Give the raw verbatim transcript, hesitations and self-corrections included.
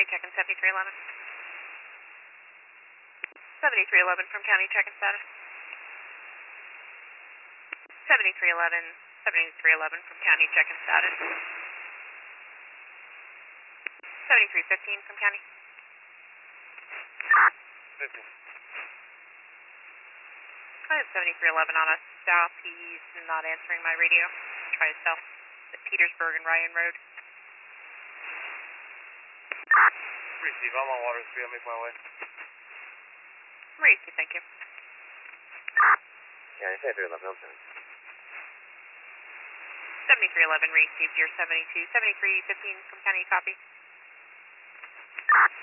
County check-in seventy-three eleven. seventy-three eleven from County check-in status. seventy-three eleven, seventy-three eleven from County check-in status. seventy-three fifteen from County. fifteen. I have seventy-three eleven on a south. He's not answering my radio. Try to south at Petersburg and Ryan Road. Receive, I'm on water speed, I'll make my way. Receive, thank you. Yeah, seventy-three eleven, I'm sorry. seventy-three eleven received your seventy-two. seventy-three fifteen from County, copy.